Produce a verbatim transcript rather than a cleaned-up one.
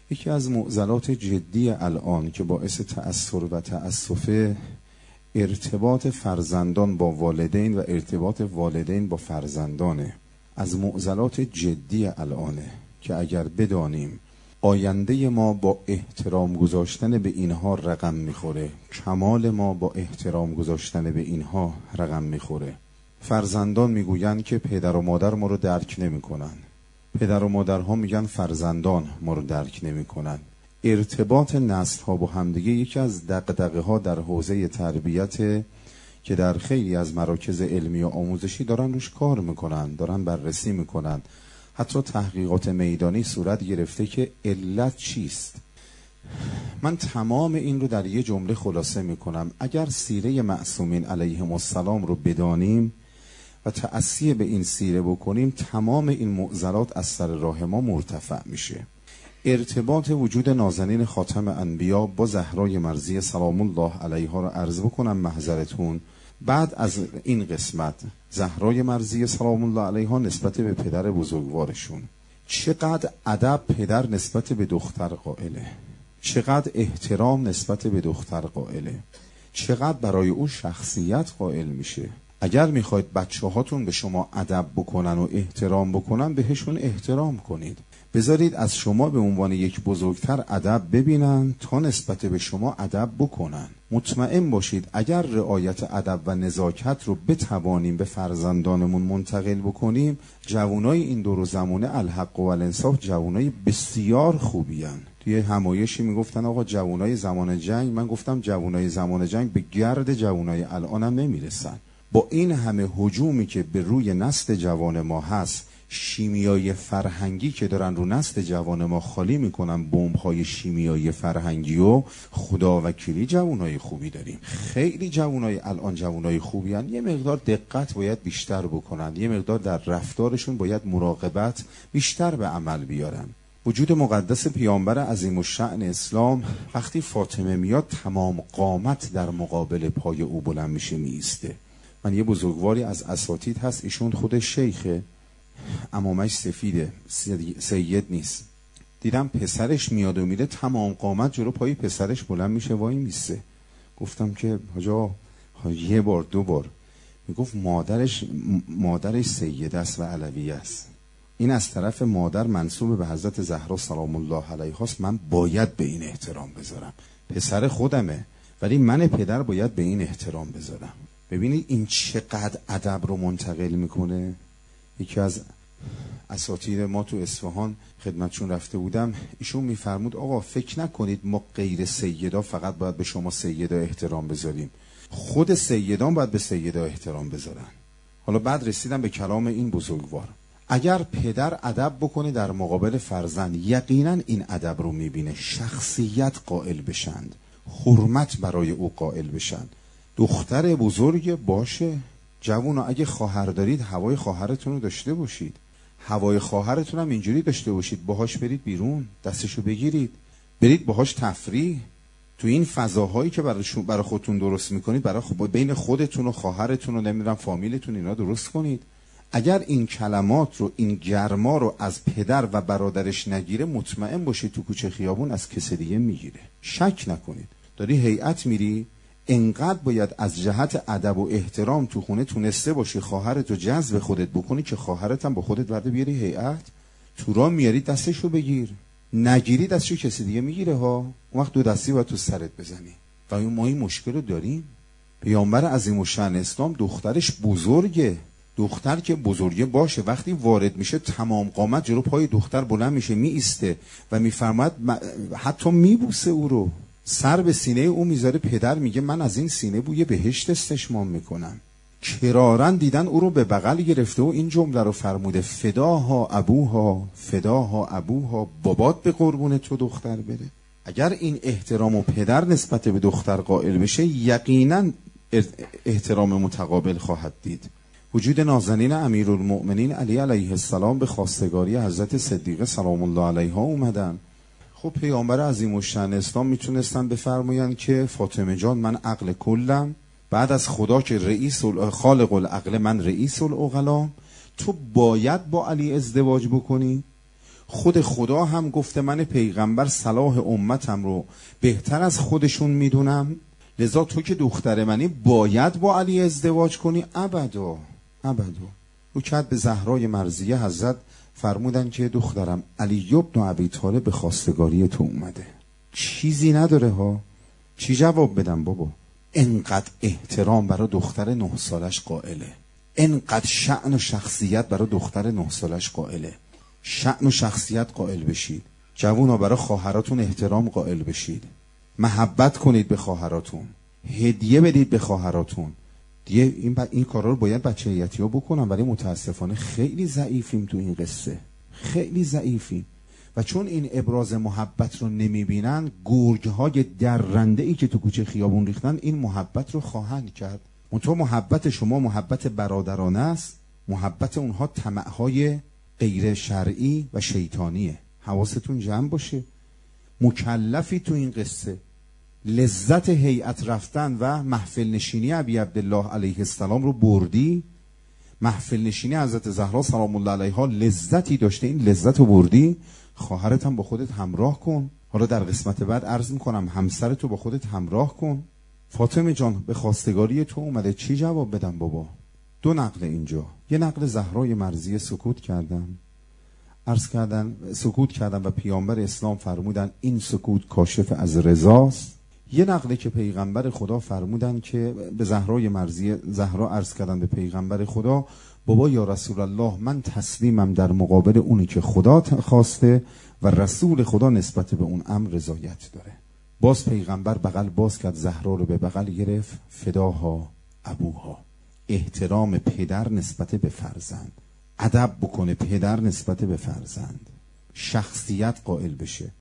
یکی از معضلات جدی الان که باعث تأثر و تأسف ارتباط فرزندان با والدین و ارتباط والدین با فرزندانه. از معضلات جدی الانه که اگر بدانیم آینده ما با احترام گذاشتن به اینها رقم میخوره، کمال ما با احترام گذاشتن به اینها رقم میخوره. فرزندان میگوین که پدر و مادر ما رو درک نمیکنن، پدر و مادرها میگن فرزندان ما رو درک نمیکنن. ارتباط نسل ها با همدیگه یکی از دغدغه ها در حوزه تربیت که در خیلی از مراکز علمی و آموزشی دارن روش کار میکنن، دارن بررسی میکنن. حتی تحقیقات میدانی صورت گرفته که علت چیست. من تمام این رو در یه جمله خلاصه میکنم. اگر سیره معصومین علیهم السلام رو بدانیم و تأسی به این سیره بکنیم، تمام این معضلات از سر راه ما مرتفع میشه. ارتباط وجود نازنین خاتم انبیا با زهرای مرضیه سلام الله علیها رو عرض بکنم محضرتون. بعد از این قسمت زهرای مرضیه سلام الله علیها نسبت به پدر بزرگوارشون، چقدر ادب پدر نسبت به دختر قائله، چقدر احترام نسبت به دختر قائله، چقدر برای او شخصیت قائل میشه. اگر میخواید بچه هاتون به شما ادب بکنن و احترام بکنن، بهشون احترام کنید. بذارید از شما به عنوان یک بزرگتر ادب ببینن تا نسبت به شما ادب بکنن. مطمئن باشید اگر رعایت ادب و نزاکت رو بتوانیم به فرزندانمون منتقل بکنیم، جوانای این دور و زمانه الحق و الانصاف جوانای بسیار خوبی هن. توی همایشی میگفتن آقا جوانای زمان جنگ، من گفتم جوانای زمان جنگ به گرد جوانای الانم نمیرسن. با این همه هجومی که به روی نسل جوان ما هست، شیمیای فرهنگی که دارن رو نسل جوان ما خالی میکنن، بمب‌های شیمیایی فرهنگی، و خدا وکیلی جوانای خوبی داریم. خیلی جوانای الان جوانای خوبی هن. یه مقدار دقت باید بیشتر بکنن، یه مقدار در رفتارشون باید مراقبت بیشتر به عمل بیارن. وجود مقدس پیامبر عظیم الشأن اسلام وقتی فاطمه میاد، تمام قامت در مقابل پای او بلند میشه میسته. من یه بزرگواری از اساتید هست، ایشون خود شیخه، عمامش سفیده، سید نیست. دیدم پسرش میاد و میره، تمام قامت جلو پای پسرش بلند میشه وای میسته. گفتم که حاجا یه بار دو بار. میگفت مادرش مادرش سیده است و علویه است. این از طرف مادر منسوب به حضرت زهرا سلام الله علیها است. من باید به این احترام بذارم. پسر خودمه، ولی من پدر باید به این احترام بذارم. ببینید این چقدر ادب رو منتقل میکنه. یکی از اساتید ما تو اصفهان خدمتشون رفته بودم، ایشون میفرمود آقا فکر نکنید ما غیر سیدا فقط باید به شما سیدا احترام بذاریم، خود سیدان باید به سیدا احترام بذارن. حالا بعد رسیدم به کلام این بزرگوار. اگر پدر ادب بکنه در مقابل فرزند، یقینا این ادب رو میبینه، شخصیت قائل بشند، حرمت برای او قائل بشند. دختر بزرگ باشه، جوونا اگه خواهر دارید هوای خواهرتون رو داشته باشید، هوای خواهرتون هم اینجوری داشته باشید، باهاش برید بیرون، دستشو بگیرید، برید باهاش تفریح. تو این فضاهایی که برای خودتون درست میکنید، برای خب بین خودتون و خواهرتون و نمیدونم فامیلتون اینا درست کنید. اگر این کلمات رو، این گرما رو از پدر و برادرش نگیره، مطمئن باشید تو کوچه خیابون از کسی دیگه میگیره. شک نکنید. داری هیئت میری، انقدر باید از جهت ادب و احترام تو خونه تونسته باشی خواهرت رو جذب خودت بکنی که خواهرت هم با خودت ورده بیاری هیئت. تو راه میاری دستشو بگیر، نگیری دستشو کسی دیگه میگیره ها. اون وقت دو دستی باید تو سرت بزنی. و ما این مشکل رو داریم. پیامبر عظیم الشأن اسلام دخترش بزرگه، دختر که بزرگه باشه، وقتی وارد میشه تمام قامت جلو پای دختر بلند میشه میایسته و میفرماید حتی میبوسه او رو، سر به سینه او میذاره. پدر میگه من از این سینه بوی بهشت استشمام میکنم. کرارن دیدن او رو به بغل گرفته و این جمله رو فرموده فداها ابوها فداها ابوها، بابات به قربون تو دختر بره. اگر این احترام و پدر نسبت به دختر قائل بشه، یقینا احترام متقابل خواهد دید. وجود نازنین امیرالمؤمنین علی علیه السلام به خواستگاری حضرت صدیقه سلام الله علیها اومدن. خب پیامبر عظیم الشأن اسلام میتونستن بفرمایند که فاطمه جان من عقل کلم، بعد از خدا که رئیس خالق العقل من رئیس العقلا، تو باید با علی ازدواج بکنی. خود خدا هم گفته من پیغمبر صلاح امتم رو بهتر از خودشون میدونم، لذا تو که دختر منی باید با علی ازدواج کنی. ابدا ابدا. رو کرد به زهرای مرضیه حضرت فرمودن که دخترم علی ابن ابی طالب به خواستگاری تو اومده. چیزی نداره ها. چی جواب بدم بابا؟ انقدر احترام برای دختر نه سالش قائله، انقدر شأن و شخصیت برای دختر نه سالش قائله. شأن و شخصیت قائل بشید. جوونا برای خواهراتون احترام قائل بشید. محبت کنید به خواهراتون. هدیه بدید به خواهراتون. دیگه این ب... این کارا رو باید بچه یتی‌ها بکنن، ولی متاسفانه خیلی ضعیفیم تو این قصه. خیلی ضعیفیم. و چون این ابراز محبت رو نمیبینن، گرگ‌های درنده ای که تو کوچه خیابون ریختن این محبت رو خواهند کرد. اون تو محبت شما محبت برادرانه است، محبت اونها طمع‌های غیر شرعی و شیطانیه. حواستون جمع باشه. مکلفی تو این قصه. لذت هیئت رفتن و محفل نشینی ابی عبدالله علیه السلام رو بردی. محفل نشینی حضرت زهرا سلام الله علیها لذتی داشته، این لذت رو بردی. خواهرت هم با خودت همراه کن. حالا در قسمت بعد عرض میکنم همسرتو با خودت همراه کن. فاطمه جان به خواستگاری تو اومده، چی جواب بدم بابا؟ دو نقل اینجا. یه نقل زهرای مرضیه سکوت کردن، عرض کردن سکوت کردن و پیامبر اسلام فرمودن این سکوت کاشف از رضاست. یه نقله که پیغمبر خدا فرمودن که به زهرای مرضیه، زهرا عرض کردن به پیغمبر خدا بابا یا رسول الله من تسلیمم در مقابل اونی که خدا خواسته و رسول خدا نسبت به اون امر رضایت داره. باز پیغمبر بغل باز کرد، زهرا رو به بغل گرفت، فداها ابوها. احترام پدر نسبت به فرزند، ادب بکنه پدر نسبت به فرزند، شخصیت قائل بشه.